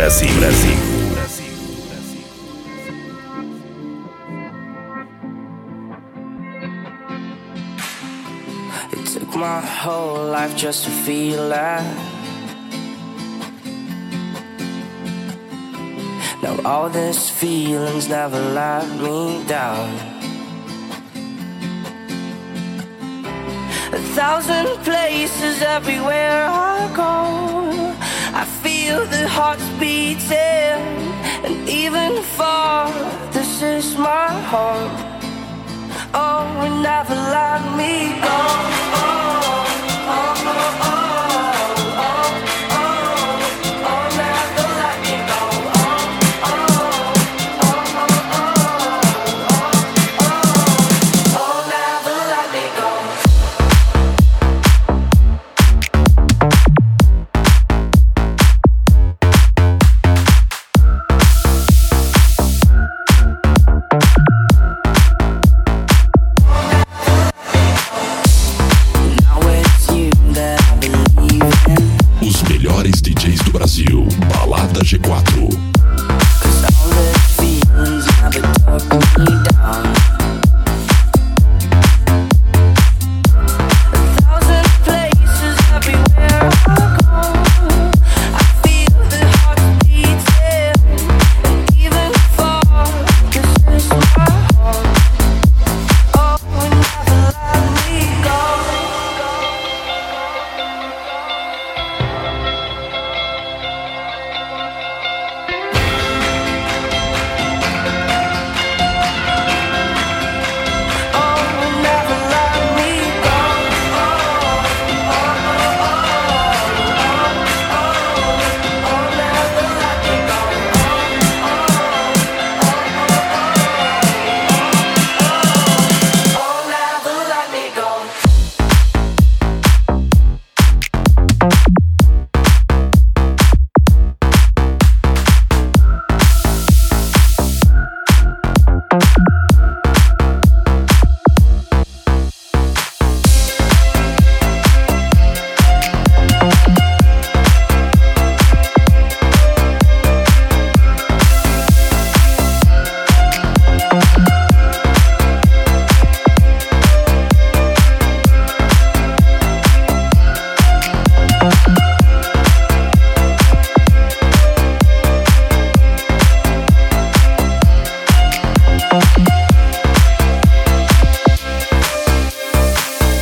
Brasil, Brasil. It took my whole life just to feel that. Now all these feelings never let me down. 1,000 places everywhere I go, I feel the hearts beating, and even far, this is my home. Oh, and never let me go. Oh, oh, oh, oh. Balada G4.